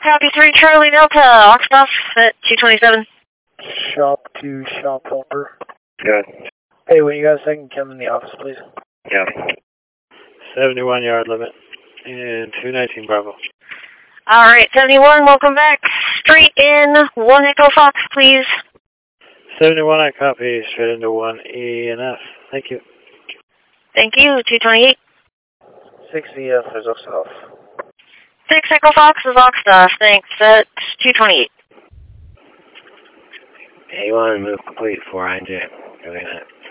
Copy 3 Charlie Delta, Oxbox at 227. Shop to shop helper. Good. Hey, when you got a second, come in the office, please. Yeah. 71 yard limit. And 219 Bravo. Alright, 71, welcome back. Straight in, 1 Echo Fox, please. 71, I copy. Straight into 1 E and F. Thank you. Thank you, 228. 6 EF is off. 6 Echo Fox is Oxbox, thanks, at 228. Hey, you want to move complete 4 IJ. Go ahead.